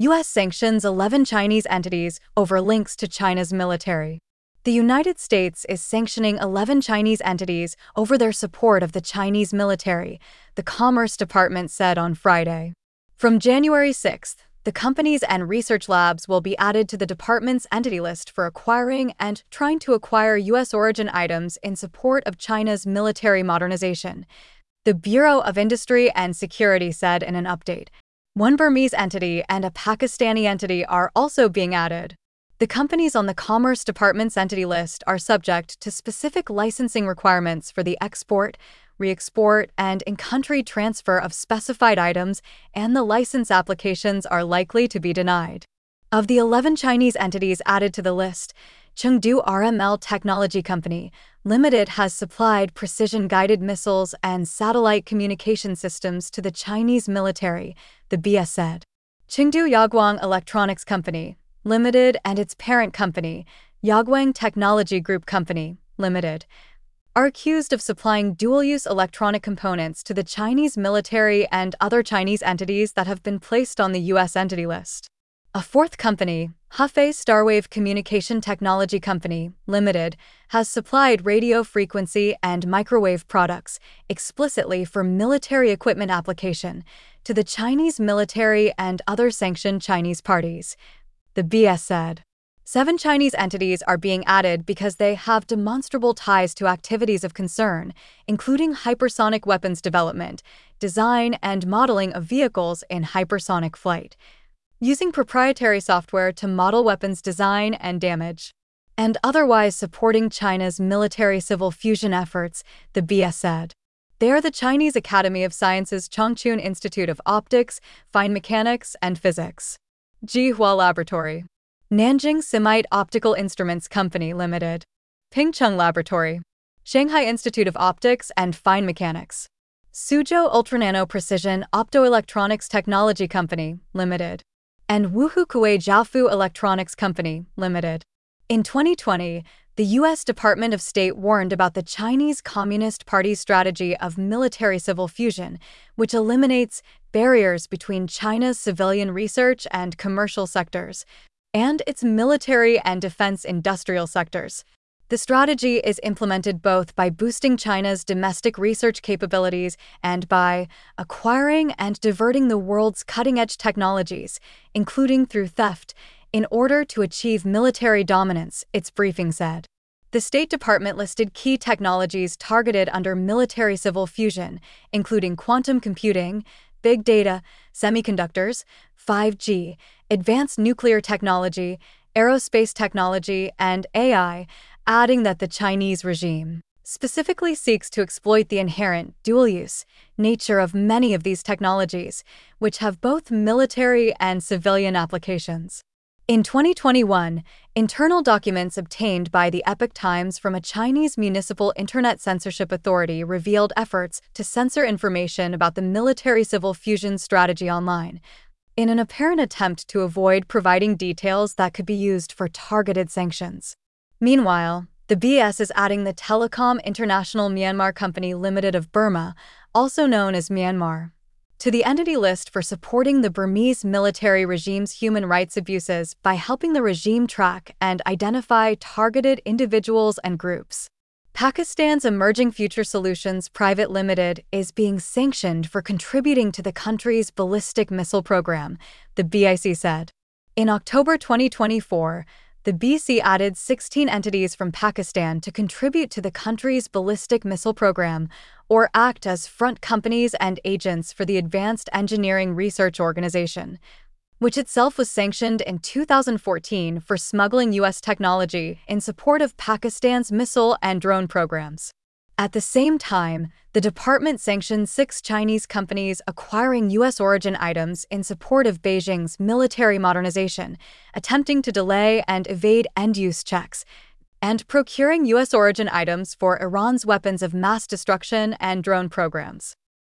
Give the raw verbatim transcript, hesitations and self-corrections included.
U S sanctions eleven Chinese entities over links to China's military. The United States is sanctioning eleven Chinese entities over their support of the Chinese military, the Commerce Department said on Friday. From January sixth, the companies and research labs will be added to the department's entity list for acquiring and trying to acquire U S origin items in support of China's military modernization, the Bureau of Industry and Security said in an update. One Burmese entity and a Pakistani entity are also being added. The companies on the Commerce Department's entity list are subject to specific licensing requirements for the export, re-export, and in-country transfer of specified items, and the license applications are likely to be denied. Of the eleven Chinese entities added to the list, Chengdu R M L Technology Company Limited has supplied precision-guided missiles and satellite communication systems to the Chinese military, the B S said. Chengdu Yaguang Electronics Company Limited and its parent company, Yaguang Technology Group Company Limited, are accused of supplying dual-use electronic components to the Chinese military and other Chinese entities that have been placed on the U S entity list. A fourth company, Hefei Starwave Communication Technology Company Limited, has supplied radio frequency and microwave products explicitly for military equipment application to the Chinese military and other sanctioned Chinese parties, the B S said. Seven Chinese entities are being added because they have demonstrable ties to activities of concern, including hypersonic weapons development, design, and modeling of vehicles in hypersonic flight, using proprietary software to model weapons design and damage, and otherwise supporting China's military-civil fusion efforts, the B S said. They are the Chinese Academy of Sciences Chongqing Institute of Optics, Fine Mechanics, and Physics, Jihua Laboratory, Nanjing Simite Optical Instruments Company Limited, Pingcheng Laboratory, Shanghai Institute of Optics and Fine Mechanics, Suzhou Ultranano Precision Optoelectronics Technology Company Limited, and Wuhu Kuei Jiafu Electronics Company Limited. In twenty twenty, the U S Department of State warned about the Chinese Communist Party's strategy of military-civil fusion, which eliminates barriers between China's civilian research and commercial sectors and its military and defense industrial sectors. The strategy is implemented both by boosting China's domestic research capabilities and by acquiring and diverting the world's cutting-edge technologies, including through theft, in order to achieve military dominance, its briefing said. The State Department listed key technologies targeted under military-civil fusion, including quantum computing, big data, semiconductors, five G, advanced nuclear technology, aerospace technology, and A I, adding that the Chinese regime specifically seeks to exploit the inherent dual-use nature of many of these technologies, which have both military and civilian applications. In twenty twenty-one, internal documents obtained by the Epoch Times from a Chinese municipal internet censorship authority revealed efforts to censor information about the military-civil fusion strategy online, in an apparent attempt to avoid providing details that could be used for targeted sanctions. Meanwhile, the B S is adding the Telecom International Myanmar Company Limited of Burma, also known as Myanmar, to the entity list for supporting the Burmese military regime's human rights abuses by helping the regime track and identify targeted individuals and groups. Pakistan's Emerging Future Solutions Private Limited is being sanctioned for contributing to the country's ballistic missile program, the B I C said. In October twenty twenty-four, the B C added sixteen entities from Pakistan to contribute to the country's ballistic missile program or act as front companies and agents for the Advanced Engineering Research Organization, which itself was sanctioned in two thousand fourteen for smuggling U S technology in support of Pakistan's missile and drone programs. At the same time, the department sanctioned six Chinese companies acquiring U S origin items in support of Beijing's military modernization, attempting to delay and evade end-use checks, and procuring U S origin items for Iran's weapons of mass destruction and drone programs.